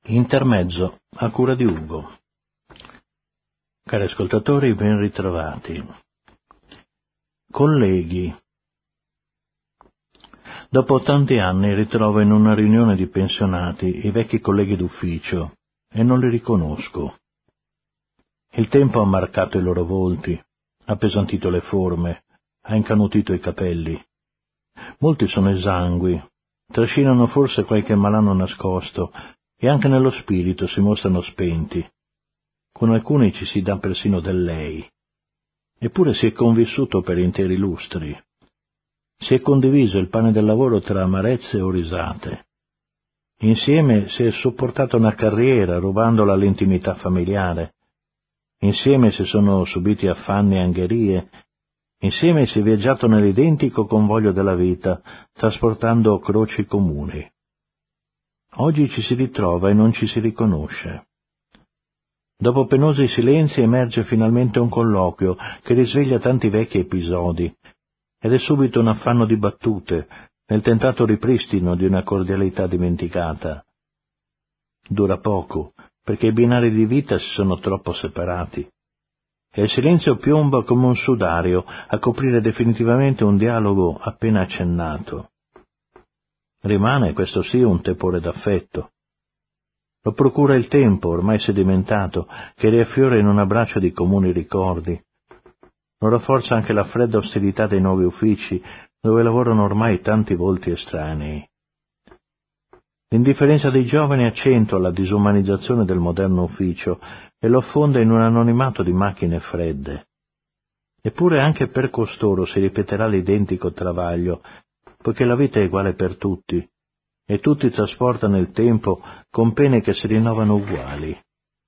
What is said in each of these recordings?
Intermezzo a cura di Ugo. Cari ascoltatori, ben ritrovati. Colleghi, dopo tanti anni ritrovo in una riunione di pensionati i vecchi colleghi d'ufficio e non li riconosco. Il tempo ha marcato i loro volti, ha appesantito le forme, ha incanutito i capelli. Molti sono esangui, trascinano forse qualche malanno nascosto e anche nello spirito si mostrano spenti. Con alcuni ci si dà persino del lei. Eppure si è convissuto per interi lustri. Si è condiviso il pane del lavoro tra amarezze o risate. Insieme si è sopportata una carriera rubandola all'intimità familiare. Insieme si sono subiti affanni e angherie. Insieme si è viaggiato nell'identico convoglio della vita, trasportando croci comuni. Oggi ci si ritrova e non ci si riconosce. Dopo penosi silenzi emerge finalmente un colloquio che risveglia tanti vecchi episodi, ed è subito un affanno di battute, nel tentato ripristino di una cordialità dimenticata. Dura poco, perché i binari di vita si sono troppo separati, e il silenzio piomba come un sudario a coprire definitivamente un dialogo appena accennato. Rimane, questo sì, un tepore d'affetto. Lo procura il tempo, ormai sedimentato, che riaffiora in un abbraccio di comuni ricordi. Lo rafforza anche la fredda ostilità dei nuovi uffici, dove lavorano ormai tanti volti estranei. L'indifferenza dei giovani accentua la disumanizzazione del moderno ufficio e lo affonda in un anonimato di macchine fredde. Eppure anche per costoro si ripeterà l'identico travaglio, poiché la vita è uguale per tutti, e tutti trasportano il tempo con pene che si rinnovano uguali.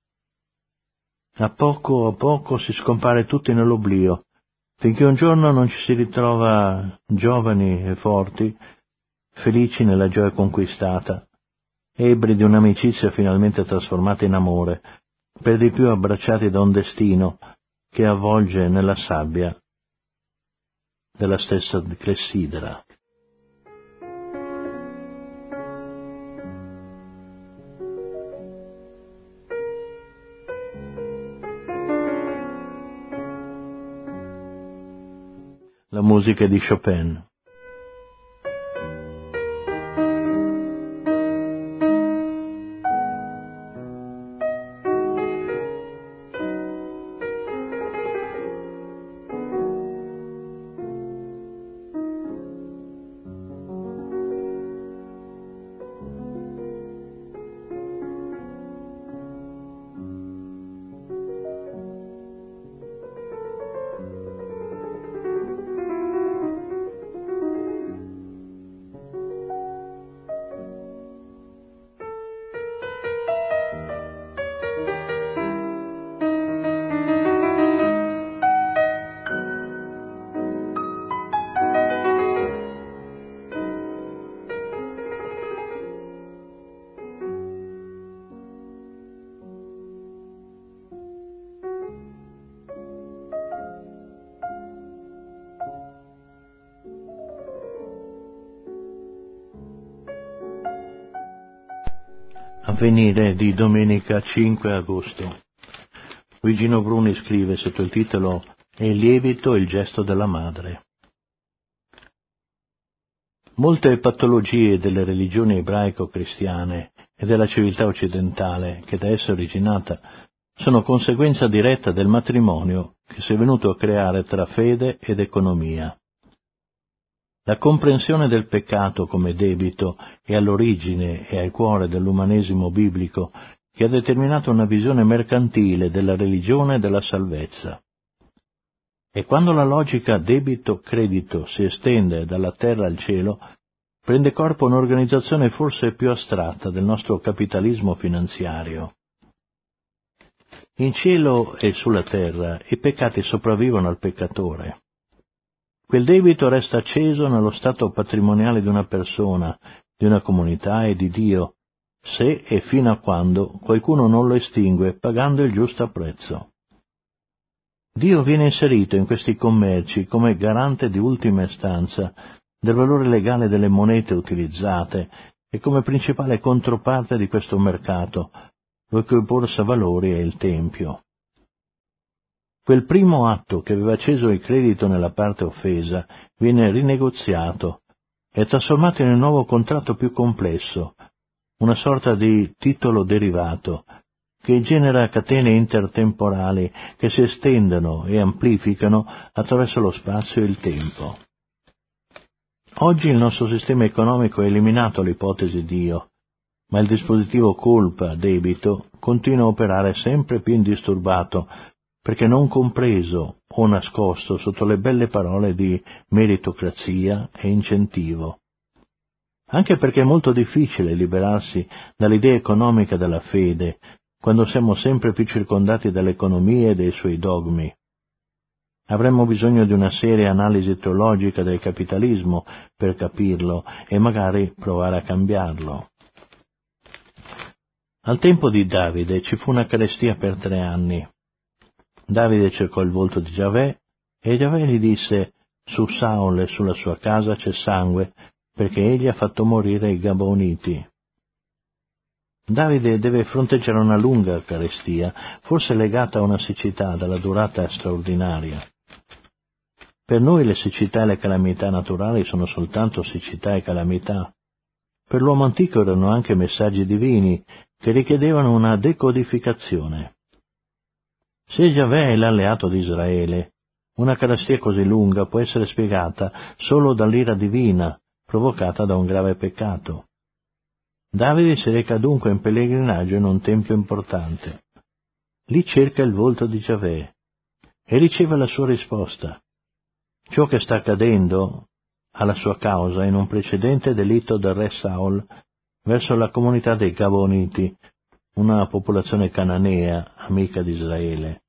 A poco si scompare tutti nell'oblio, finché un giorno non ci si ritrova giovani e forti, felici nella gioia conquistata, ebbri di un'amicizia finalmente trasformata in amore, per di più abbracciati da un destino che avvolge nella sabbia della stessa clessidra. La musica di Chopin. Avvenire di domenica 5 agosto. Luigino Bruni scrive sotto il titolo «È lievito il gesto della madre». Molte patologie delle religioni ebraico-cristiane e della civiltà occidentale, che da essa è originata, sono conseguenza diretta del matrimonio che si è venuto a creare tra fede ed economia. La comprensione del peccato come debito è all'origine e al cuore dell'umanesimo biblico che ha determinato una visione mercantile della religione e della salvezza. E quando la logica debito-credito si estende dalla terra al cielo, prende corpo un'organizzazione forse più astratta del nostro capitalismo finanziario. In cielo e sulla terra i peccati sopravvivono al peccatore. Quel debito resta acceso nello stato patrimoniale di una persona, di una comunità e di Dio, se e fino a quando qualcuno non lo estingue pagando il giusto prezzo. Dio viene inserito in questi commerci come garante di ultima istanza del valore legale delle monete utilizzate e come principale controparte di questo mercato, lo che borsa valori è il Tempio. Quel primo atto che aveva acceso il credito nella parte offesa viene rinegoziato e trasformato in un nuovo contratto più complesso, una sorta di titolo derivato, che genera catene intertemporali che si estendono e amplificano attraverso lo spazio e il tempo. Oggi il nostro sistema economico ha eliminato l'ipotesi Dio, ma il dispositivo colpa-debito continua a operare sempre più indisturbato, perché non compreso o nascosto sotto le belle parole di meritocrazia e incentivo. Anche perché è molto difficile liberarsi dall'idea economica della fede, quando siamo sempre più circondati dall'economia e dei suoi dogmi. Avremmo bisogno di una seria analisi teologica del capitalismo per capirlo e magari provare a cambiarlo. Al tempo di Davide ci fu una carestia per 3 anni. Davide cercò il volto di Giavè e Giavè gli disse: su Saul e sulla sua casa c'è sangue, perché egli ha fatto morire i Gaboniti. Davide deve fronteggiare una lunga carestia, forse legata a una siccità dalla durata straordinaria. Per noi le siccità e le calamità naturali sono soltanto siccità e calamità. Per l'uomo antico erano anche messaggi divini che richiedevano una decodificazione. Se Giavè è l'alleato di Israele, una carestia così lunga può essere spiegata solo dall'ira divina provocata da un grave peccato. Davide si reca dunque in pellegrinaggio in un tempio importante. Lì cerca il volto di Giavè e riceve la sua risposta. Ciò che sta accadendo ha la sua causa in un precedente delitto del re Saul verso la comunità dei Gaboniti, una popolazione cananea, amica di Israele.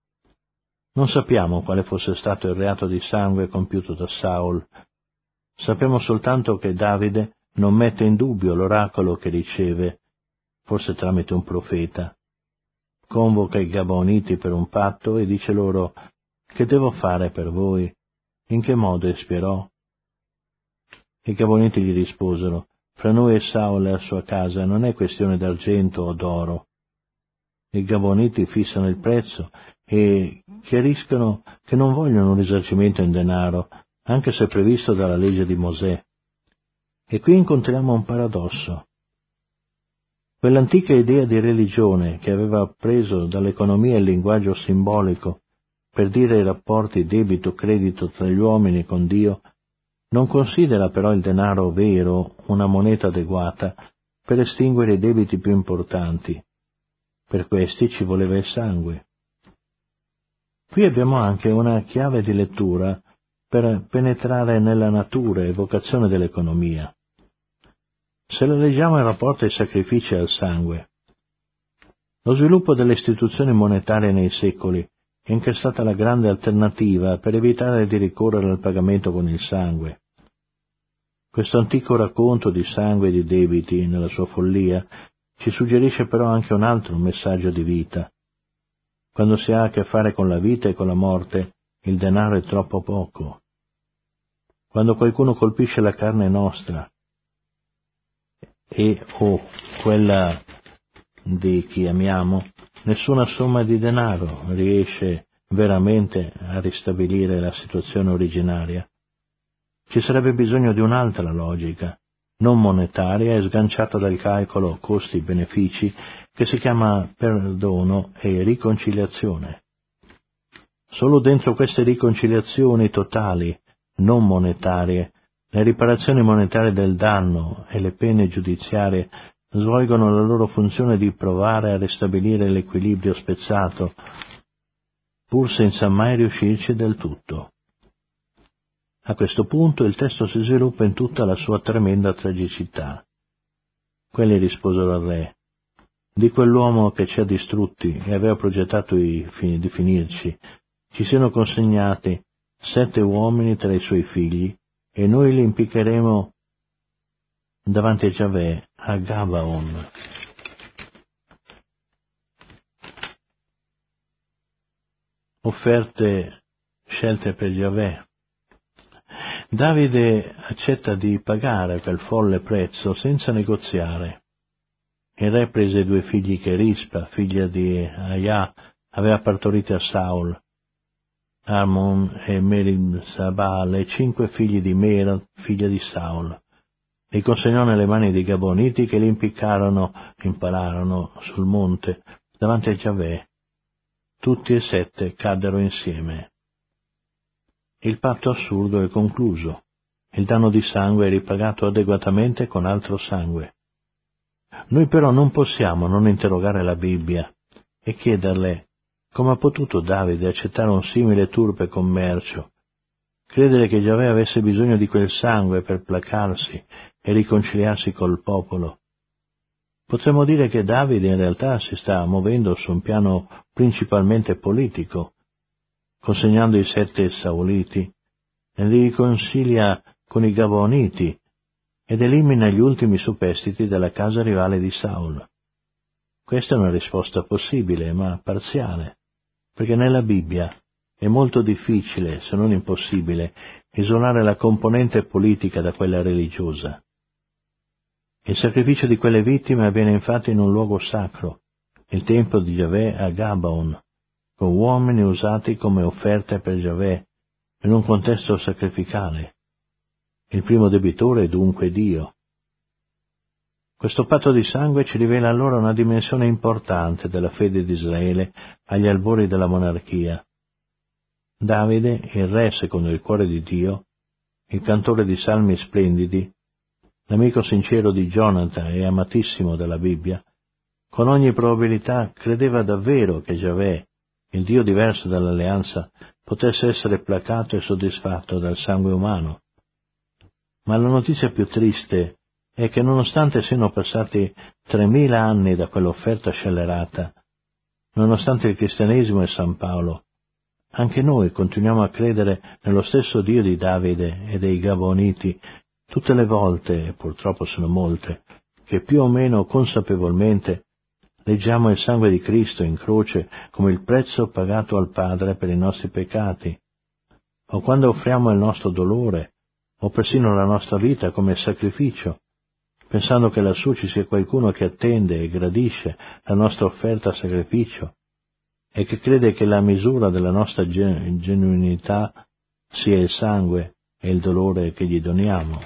Non sappiamo quale fosse stato il reato di sangue compiuto da Saul. Sappiamo soltanto che Davide non mette in dubbio l'oracolo che riceve, forse tramite un profeta. Convoca i Gaboniti per un patto e dice loro: che devo fare per voi? In che modo espierò? I Gaboniti gli risposero: fra noi e Saul e la sua casa non è questione d'argento o d'oro. I Gaboniti fissano il prezzo e chiariscono che non vogliono un risarcimento in denaro, anche se previsto dalla legge di Mosè. E qui incontriamo un paradosso. Quell'antica idea di religione che aveva preso dall'economia il linguaggio simbolico per dire i rapporti debito-credito tra gli uomini con Dio, non considera però il denaro vero una moneta adeguata per estinguere i debiti più importanti. Per questi ci voleva il sangue. Qui abbiamo anche una chiave di lettura per penetrare nella natura e vocazione dell'economia. Se la leggiamo in rapporto ai sacrifici e al sangue, lo sviluppo delle istituzioni monetarie nei secoli è anche stata la grande alternativa per evitare di ricorrere al pagamento con il sangue. Questo antico racconto di sangue e di debiti, nella sua follia, ci suggerisce però anche un altro messaggio di vita. Quando si ha a che fare con la vita e con la morte, il denaro è troppo poco. Quando qualcuno colpisce la carne nostra o quella di chi amiamo, nessuna somma di denaro riesce veramente a ristabilire la situazione originaria. Ci sarebbe bisogno di un'altra logica, non monetaria e sganciata dal calcolo costi-benefici, che si chiama perdono e riconciliazione. Solo dentro queste riconciliazioni totali, non monetarie, le riparazioni monetarie del danno e le pene giudiziarie svolgono la loro funzione di provare a ristabilire l'equilibrio spezzato, pur senza mai riuscirci del tutto. A questo punto il testo si sviluppa in tutta la sua tremenda tragicità. Quelli risposero al re: di quell'uomo che ci ha distrutti e aveva progettato di finirci, ci siano consegnati 7 uomini tra i suoi figli, e noi li impiccheremo davanti a Giavè a Gabaon. Offerte scelte per Giavè. Davide accetta di pagare quel folle prezzo senza negoziare. Il re prese i 2 figli che Rispa, figlia di Aiah, aveva partoriti a Saul, Armon e Merib-Sabal, e 5 figli di Mera, figlia di Saul. Li consegnò nelle mani dei Gaboniti, che li impalarono sul monte davanti a Giavè. Tutti e 7 caddero insieme. Il patto assurdo è concluso. Il danno di sangue è ripagato adeguatamente con altro sangue. Noi però non possiamo non interrogare la Bibbia e chiederle come ha potuto Davide accettare un simile turpe commercio, credere che Giavè avesse bisogno di quel sangue per placarsi e riconciliarsi col popolo. Potremmo dire che Davide in realtà si sta muovendo su un piano principalmente politico, consegnando i 7 Sauliti, e li riconcilia con i Gaboniti ed elimina gli ultimi superstiti della casa rivale di Saul. Questa è una risposta possibile, ma parziale, perché nella Bibbia è molto difficile, se non impossibile, isolare la componente politica da quella religiosa. Il sacrificio di quelle vittime avviene infatti in un luogo sacro, il tempio di Giavè a Gabaon, con uomini usati come offerte per Giavè, in un contesto sacrificale. Il primo debitore è dunque Dio. Questo patto di sangue ci rivela allora una dimensione importante della fede di Israele agli albori della monarchia. Davide, il re secondo il cuore di Dio, il cantore di salmi splendidi, l'amico sincero di Jonathan e amatissimo della Bibbia, con ogni probabilità credeva davvero che Giavè, il Dio diverso dall'alleanza, potesse essere placato e soddisfatto dal sangue umano. Ma la notizia più triste è che nonostante siano passati 3000 anni da quell'offerta scellerata, nonostante il cristianesimo e San Paolo, anche noi continuiamo a credere nello stesso Dio di Davide e dei Gaboniti tutte le volte, e purtroppo sono molte, che più o meno consapevolmente leggiamo il sangue di Cristo in croce come il prezzo pagato al Padre per i nostri peccati, o quando offriamo il nostro dolore, o persino la nostra vita come sacrificio, pensando che lassù ci sia qualcuno che attende e gradisce la nostra offerta a sacrificio, e che crede che la misura della nostra genuinità sia il sangue e il dolore che gli doniamo.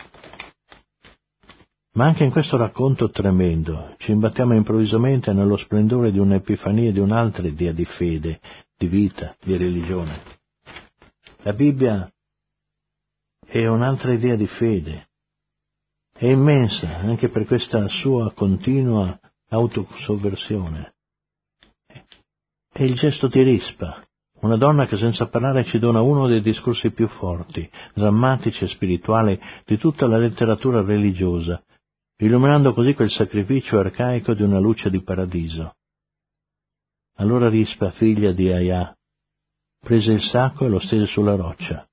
Ma anche in questo racconto tremendo ci imbattiamo improvvisamente nello splendore di un'epifania di un'altra idea di fede, di vita, di religione. La Bibbia è un'altra idea di fede. È immensa anche per questa sua continua autosovversione. È il gesto di Rispa, una donna che senza parlare ci dona uno dei discorsi più forti, drammatici e spirituali di tutta la letteratura religiosa, illuminando così quel sacrificio arcaico di una luce di paradiso. Allora Rispa, figlia di Aiah, prese il sacco e lo stese sulla roccia.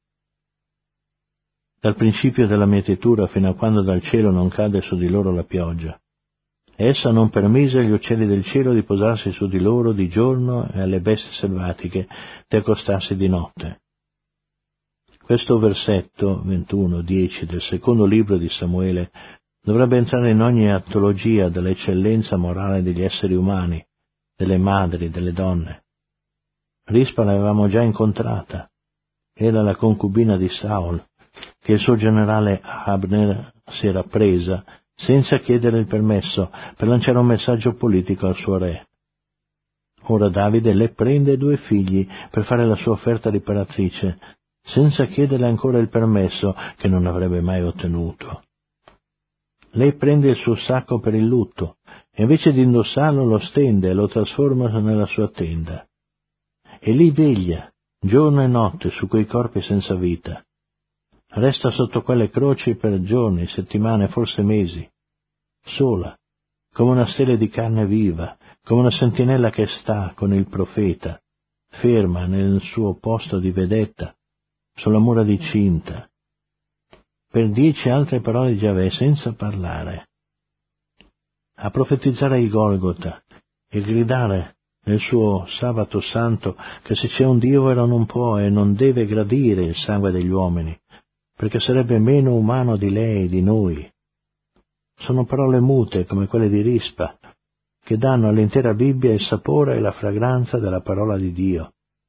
Dal principio della mietitura fino a quando dal cielo non cade su di loro la pioggia. Essa non permise agli uccelli del cielo di posarsi su di loro di giorno e alle bestie selvatiche di accostarsi di notte. Questo versetto 21-10 del secondo libro di Samuele dovrebbe entrare in ogni antologia dell'eccellenza morale degli esseri umani, delle madri, delle donne. Rispa l'avevamo già incontrata. Era la concubina di Saul, che il suo generale Abner si era presa senza chiedere il permesso per lanciare un messaggio politico al suo re. Ora Davide le prende 2 figli per fare la sua offerta riparatrice, senza chiederle ancora il permesso che non avrebbe mai ottenuto. Lei prende il suo sacco per il lutto e invece di indossarlo lo stende e lo trasforma nella sua tenda. E lì veglia, giorno e notte, su quei corpi senza vita. Resta sotto quelle croci per giorni, settimane, forse mesi, sola, come una stella di carne viva, come una sentinella che sta con il profeta, ferma nel suo posto di vedetta, sulla mura di cinta, per 10 altre parole di Giavè senza parlare, a profetizzare il Golgota e gridare nel suo sabato santo che se c'è un Dio ora non può e non deve gradire il sangue degli uomini, perché sarebbe meno umano di lei, di noi. Sono parole mute come quelle di Rispa, che danno all'intera Bibbia il sapore e la fragranza della parola di Dio.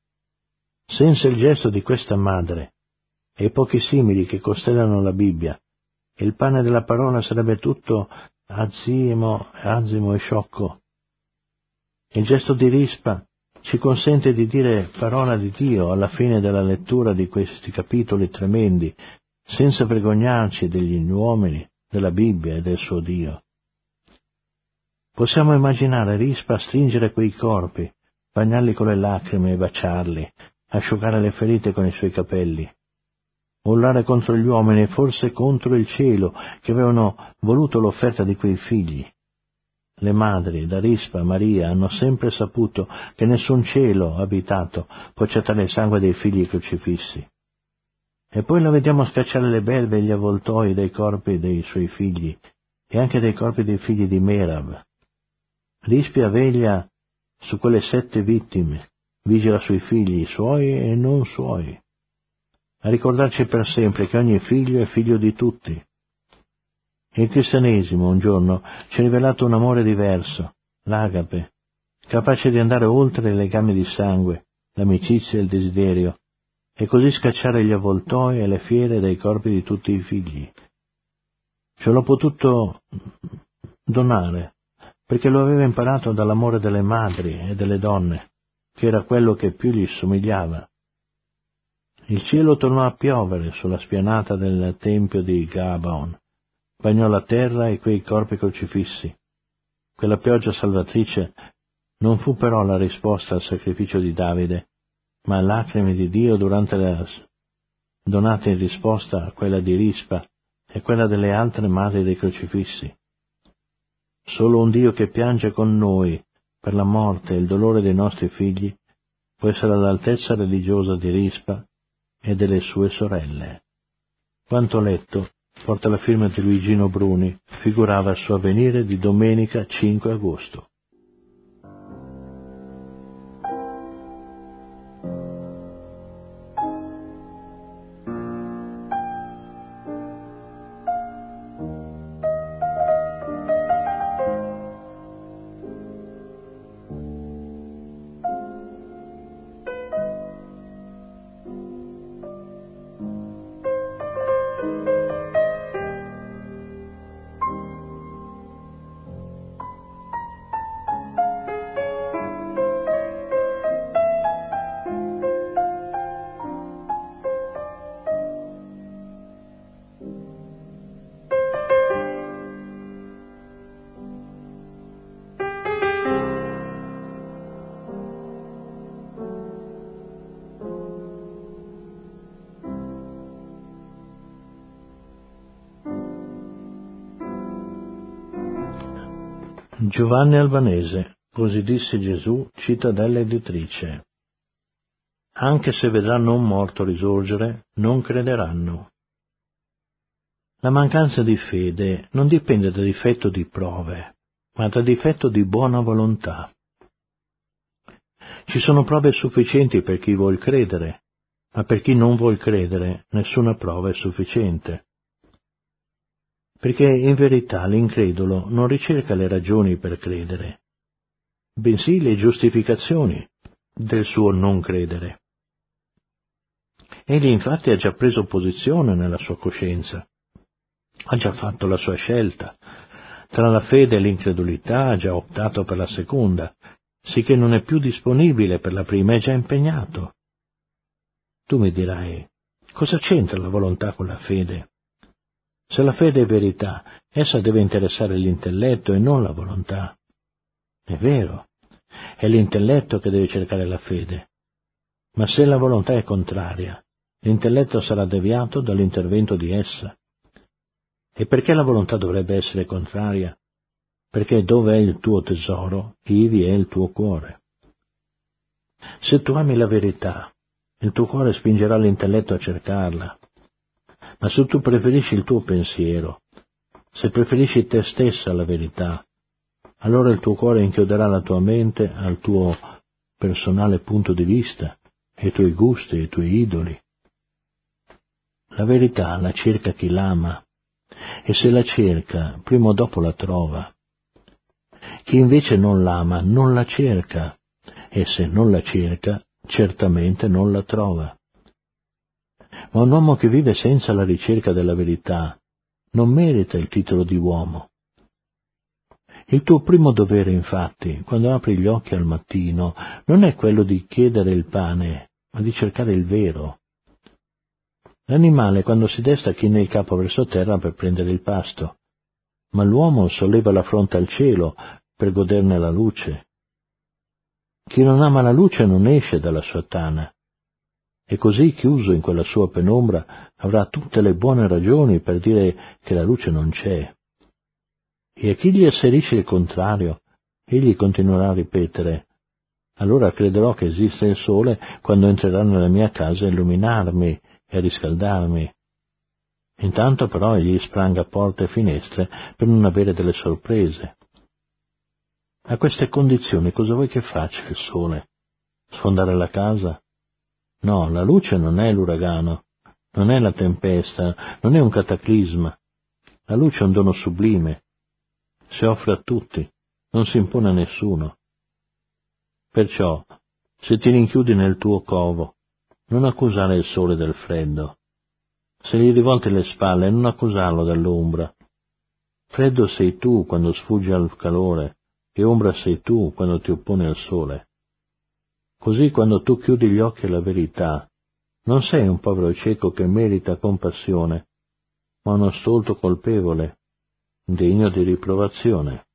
Senza il gesto di questa madre e i pochi simili che costellano la Bibbia, il pane della parola sarebbe tutto azimo e sciocco. Il gesto di Rispa ci consente di dire parola di Dio alla fine della lettura di questi capitoli tremendi, senza vergognarci degli uomini, della Bibbia e del suo Dio. Possiamo immaginare Rispa stringere quei corpi, bagnarli con le lacrime e baciarli, asciugare le ferite con i suoi capelli, urlare contro gli uomini e forse contro il cielo che avevano voluto l'offerta di quei figli. Le madri, da Rispa a Maria, hanno sempre saputo che nessun cielo abitato può accettare il sangue dei figli crocifissi. E poi la vediamo scacciare le belve e gli avvoltoi dai corpi dei suoi figli e anche dai corpi dei figli di Merab. Rispia veglia su quelle 7 vittime, vigila sui figli suoi e non suoi, a ricordarci per sempre che ogni figlio è figlio di tutti. Il cristianesimo un giorno ci ha rivelato un amore diverso, l'agape, capace di andare oltre i legami di sangue, l'amicizia e il desiderio, e così scacciare gli avvoltoi e le fiere dai corpi di tutti i figli. Ce l'ho potuto donare, perché lo aveva imparato dall'amore delle madri e delle donne, che era quello che più gli somigliava. Il cielo tornò a piovere sulla spianata del tempio di Gabaon, bagnò la terra e quei corpi crocifissi. Quella pioggia salvatrice non fu però la risposta al sacrificio di Davide, ma lacrime di Dio donate in risposta a quella di Rispa e quella delle altre madri dei crocifissi. Solo un Dio che piange con noi per la morte e il dolore dei nostri figli può essere all'altezza religiosa di Rispa e delle sue sorelle. Quanto letto porta la firma di Luigino Bruni, figurava il suo avvenire di domenica 5 agosto. Giovanni Albanese, così disse Gesù, Cittadella editrice. Anche se vedranno un morto risorgere, non crederanno. La mancanza di fede non dipende da difetto di prove, ma da difetto di buona volontà. Ci sono prove sufficienti per chi vuol credere, ma per chi non vuol credere nessuna prova è sufficiente. Perché in verità l'incredulo non ricerca le ragioni per credere, bensì le giustificazioni del suo non credere. Egli infatti ha già preso posizione nella sua coscienza, ha già fatto la sua scelta, tra la fede e l'incredulità ha già optato per la seconda, sicché non è più disponibile per la prima, è già impegnato. Tu mi dirai, cosa c'entra la volontà con la fede? Se la fede è verità, essa deve interessare l'intelletto e non la volontà. È vero, è l'intelletto che deve cercare la fede, ma se la volontà è contraria, l'intelletto sarà deviato dall'intervento di essa. E perché la volontà dovrebbe essere contraria? Perché dove è il tuo tesoro, ivi è il tuo cuore. Se tu ami la verità, il tuo cuore spingerà l'intelletto a cercarla. Ma se tu preferisci il tuo pensiero, se preferisci te stessa alla verità, allora il tuo cuore inchioderà la tua mente al tuo personale punto di vista, ai tuoi gusti, ai tuoi idoli. La verità la cerca chi l'ama, e se la cerca, prima o dopo la trova. Chi invece non l'ama, non la cerca, e se non la cerca, certamente non la trova. Ma un uomo che vive senza la ricerca della verità non merita il titolo di uomo. Il tuo primo dovere, infatti, quando apri gli occhi al mattino, non è quello di chiedere il pane, ma di cercare il vero. L'animale, quando si desta, china il capo verso terra per prendere il pasto, ma l'uomo solleva la fronte al cielo per goderne la luce. Chi non ama la luce non esce dalla sua tana, e così, chiuso in quella sua penombra, avrà tutte le buone ragioni per dire che la luce non c'è. E a chi gli asserisce il contrario, egli continuerà a ripetere: allora crederò che esiste il sole quando entrerà nella mia casa a illuminarmi e a riscaldarmi. Intanto però egli spranga porte e finestre per non avere delle sorprese. A queste condizioni cosa vuoi che faccia il sole? Sfondare la casa? No, la luce non è l'uragano, non è la tempesta, non è un cataclisma. La luce è un dono sublime. Si offre a tutti, non si impone a nessuno. Perciò, se ti rinchiudi nel tuo covo, non accusare il sole del freddo. Se gli rivolti le spalle, non accusarlo dell'ombra. Freddo sei tu quando sfuggi al calore, e ombra sei tu quando ti opponi al sole. Così quando tu chiudi gli occhi alla verità, non sei un povero cieco che merita compassione, ma uno stolto colpevole, degno di riprovazione.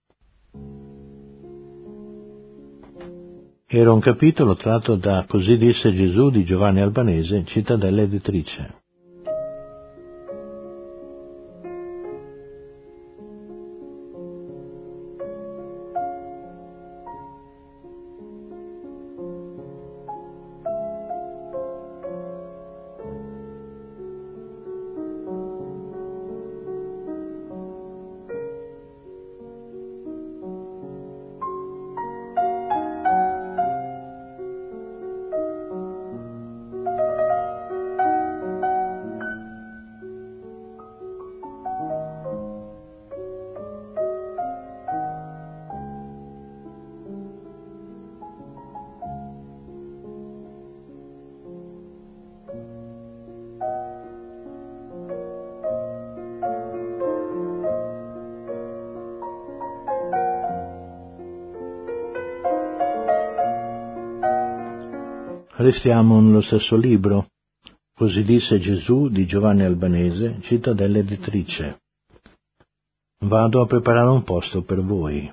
Era un capitolo tratto da Così disse Gesù di Giovanni Albanese, Cittadella Editrice. Restiamo nello stesso libro. Così disse Gesù di Giovanni Albanese, Cittadella Editrice. Vado a preparare un posto per voi.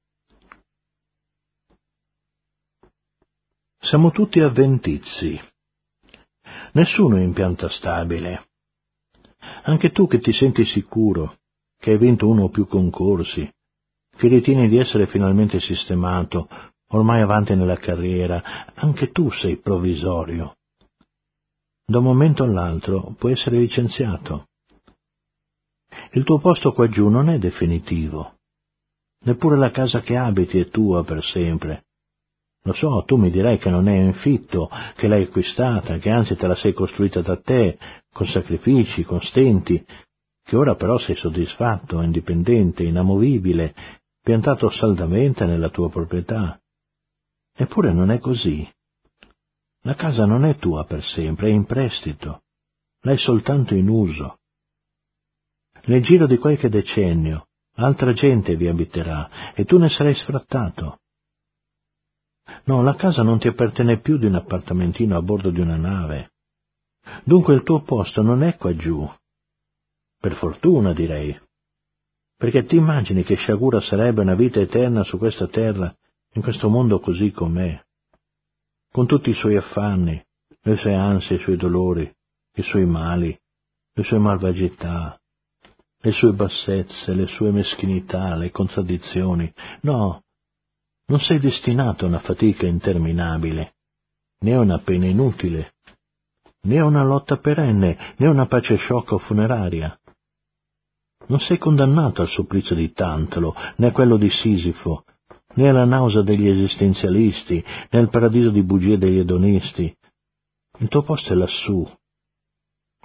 Siamo tutti avventizi. Nessuno è in pianta stabile. Anche tu che ti senti sicuro, che hai vinto uno o più concorsi, che ritieni di essere finalmente sistemato, ormai avanti nella carriera, anche tu sei provvisorio. Da un momento all'altro puoi essere licenziato. Il tuo posto qua giù non è definitivo. Neppure la casa che abiti è tua per sempre. Lo so, tu mi dirai che non è in fitto, che l'hai acquistata, che anzi te la sei costruita da te, con sacrifici, con stenti, che ora però sei soddisfatto, indipendente, inamovibile, piantato saldamente nella tua proprietà. Eppure non è così. La casa non è tua per sempre, è in prestito. L'hai soltanto in uso. Nel giro di qualche decennio, altra gente vi abiterà e tu ne sarai sfrattato. No, la casa non ti appartiene più di un appartamentino a bordo di una nave. Dunque il tuo posto non è qua giù. Per fortuna, direi. Perché ti immagini che sciagura sarebbe una vita eterna su questa terra, in questo mondo così com'è, con tutti i suoi affanni, le sue ansie, i suoi dolori, i suoi mali, le sue malvagità, le sue bassezze, le sue meschinità, le contraddizioni. No, non sei destinato a una fatica interminabile, né a una pena inutile, né a una lotta perenne, né a una pace sciocca o funeraria. Non sei condannato al supplizio di Tantalo, né a quello di Sisifo, né alla nausea degli esistenzialisti, né al paradiso di bugie degli edonisti. Il tuo posto è lassù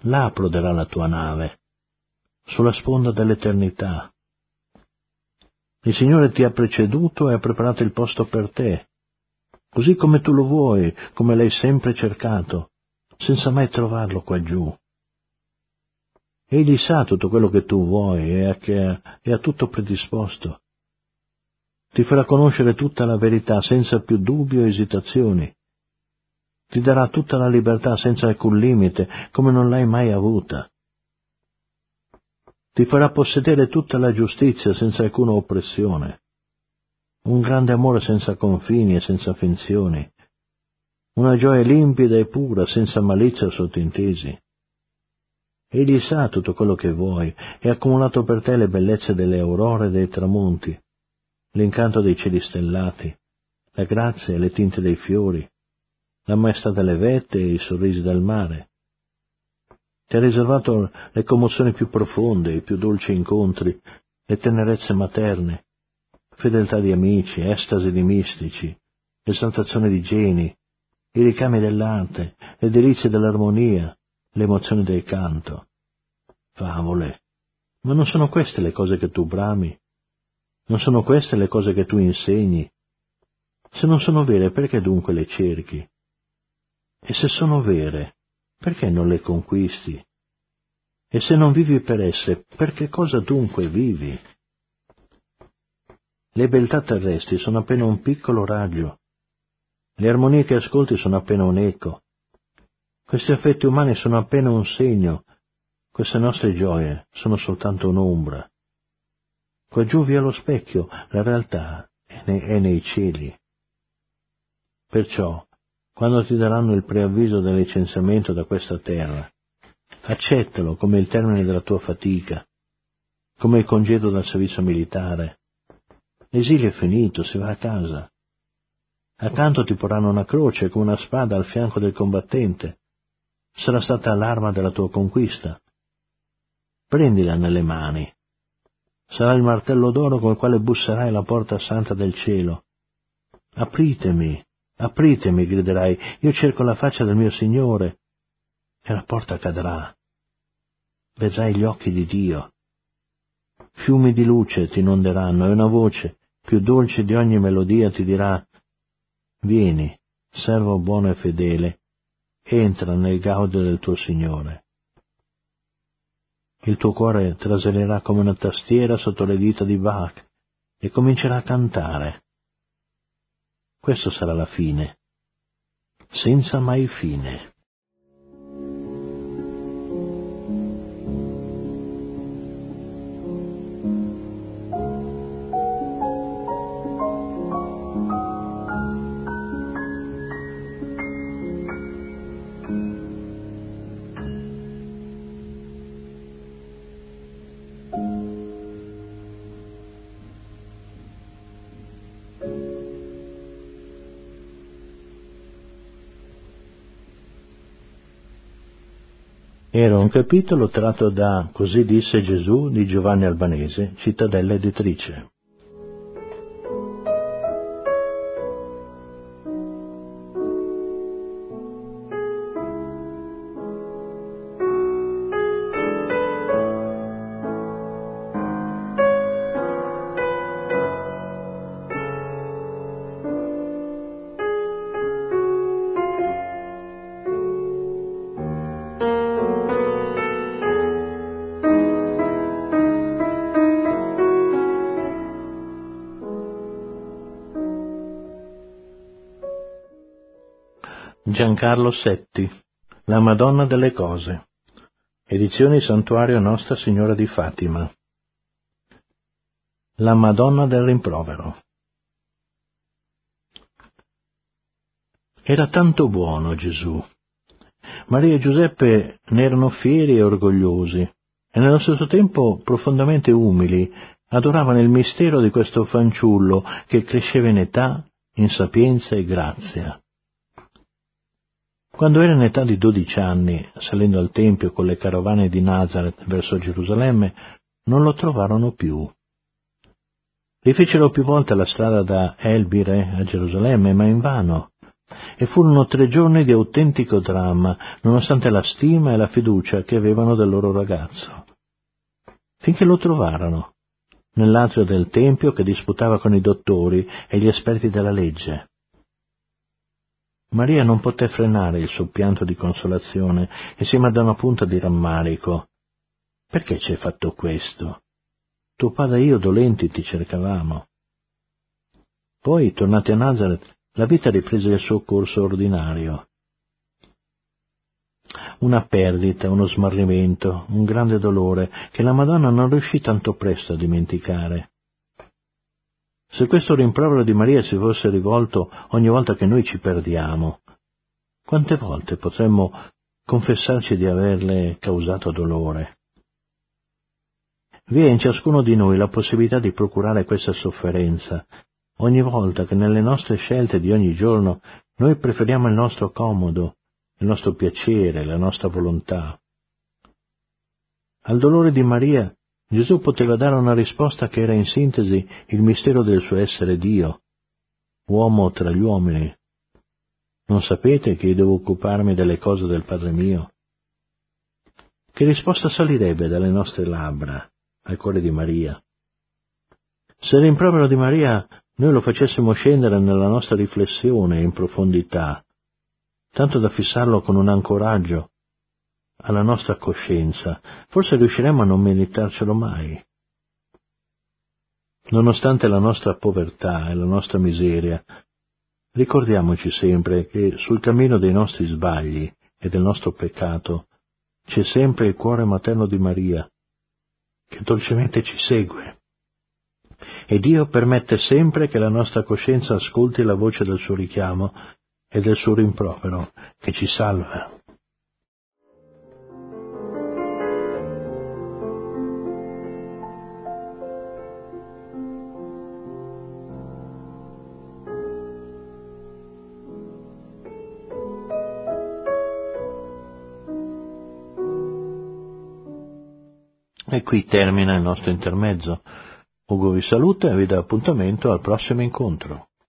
là approderà la tua nave, sulla sponda dell'eternità. Il Signore ti ha preceduto e ha preparato il posto per te, così come tu lo vuoi, come l'hai sempre cercato, senza mai trovarlo qua giù. Egli sa tutto quello che tu vuoi e ha tutto predisposto. Ti farà conoscere tutta la verità senza più dubbi o esitazioni. Ti darà tutta la libertà senza alcun limite, come non l'hai mai avuta. Ti farà possedere tutta la giustizia senza alcuna oppressione. Un grande amore senza confini e senza finzioni. Una gioia limpida e pura, senza malizia o sottintesi. Egli sa tutto quello che vuoi e ha accumulato per te le bellezze delle aurore e dei tramonti, l'incanto dei cieli stellati, la grazia e le tinte dei fiori, la maestà delle vette e i sorrisi del mare. Ti ha riservato le commozioni più profonde, i più dolci incontri, le tenerezze materne, fedeltà di amici, estasi di mistici, esaltazione di geni, i ricami dell'arte, le delizie dell'armonia, le emozioni del canto. Favole, ma non sono queste le cose che tu brami? Non sono queste le cose che tu insegni? Se non sono vere, perché dunque le cerchi? E se sono vere, perché non le conquisti? E se non vivi per esse, per che cosa dunque vivi? Le beltà terrestri sono appena un piccolo raggio. Le armonie che ascolti sono appena un eco. Questi affetti umani sono appena un segno. Queste nostre gioie sono soltanto un'ombra. Qua giù via lo specchio, la realtà è nei cieli. Perciò, quando ti daranno il preavviso del licenziamento da questa terra, accettalo come il termine della tua fatica, come il congedo dal servizio militare. L'esilio è finito, si va a casa. Accanto ti porranno una croce come una spada al fianco del combattente. Sarà stata l'arma della tua conquista. Prendila nelle mani. Sarà il martello d'oro col quale busserai alla porta santa del cielo. Apritemi, apritemi, griderai, io cerco la faccia del mio Signore. E la porta cadrà. Vedrai gli occhi di Dio. Fiumi di luce ti inonderanno e una voce, più dolce di ogni melodia, ti dirà: vieni, servo buono e fedele, entra nel gaudio del tuo Signore. Il tuo cuore traselerà come una tastiera sotto le dita di Bach e comincerà a cantare. Questo sarà la fine, senza mai fine. Era un capitolo tratto da Così disse Gesù di Giovanni Albanese, Cittadella Editrice. Giancarlo Setti, La Madonna delle Cose, edizioni Santuario Nostra Signora di Fatima. La Madonna del Rimprovero. Era tanto buono Gesù. Maria e Giuseppe ne erano fieri e orgogliosi, e nello stesso tempo profondamente umili, adoravano il mistero di questo fanciullo che cresceva in età, in sapienza e grazia. Quando era in età di 12 anni, salendo al Tempio con le carovane di Nazareth verso Gerusalemme, non lo trovarono più. Rifecero più volte la strada da Elbire a Gerusalemme, ma invano. e furono 3 giorni di autentico dramma, nonostante la stima e la fiducia che avevano del loro ragazzo. Finché lo trovarono, nell'atrio del tempio che disputava con i dottori e gli esperti della legge. Maria non poté frenare il suo pianto di consolazione e si mandò una punta di rammarico. «Perché ci hai fatto questo? Tuo padre e io dolenti ti cercavamo». Poi, tornati a Nazareth, la vita riprese il suo corso ordinario. Una perdita, uno smarrimento, un grande dolore che la Madonna non riuscì tanto presto a dimenticare. Se questo rimprovero di Maria si fosse rivolto ogni volta che noi ci perdiamo, quante volte potremmo confessarci di averle causato dolore? Vi è in ciascuno di noi la possibilità di procurare questa sofferenza, ogni volta che nelle nostre scelte di ogni giorno noi preferiamo il nostro comodo, il nostro piacere, la nostra volontà. Al dolore di Maria Gesù poteva dare una risposta che era in sintesi il mistero del suo essere Dio, uomo tra gli uomini. Non sapete che io devo occuparmi delle cose del Padre mio? Che risposta salirebbe dalle nostre labbra al cuore di Maria? Se il rimprovero di Maria noi lo facessimo scendere nella nostra riflessione in profondità, tanto da fissarlo con un ancoraggio alla nostra coscienza, forse riusciremo a non meritarcelo mai. Nonostante la nostra povertà e la nostra miseria, ricordiamoci sempre che sul cammino dei nostri sbagli e del nostro peccato c'è sempre il cuore materno di Maria, che dolcemente ci segue. E Dio permette sempre che la nostra coscienza ascolti la voce del suo richiamo e del suo rimprovero, che ci salva. E qui termina il nostro intermezzo. Ugo vi saluta e vi dà appuntamento al prossimo incontro.